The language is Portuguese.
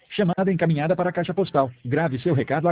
Chamada encaminhada para a caixa postal. Grave seu recado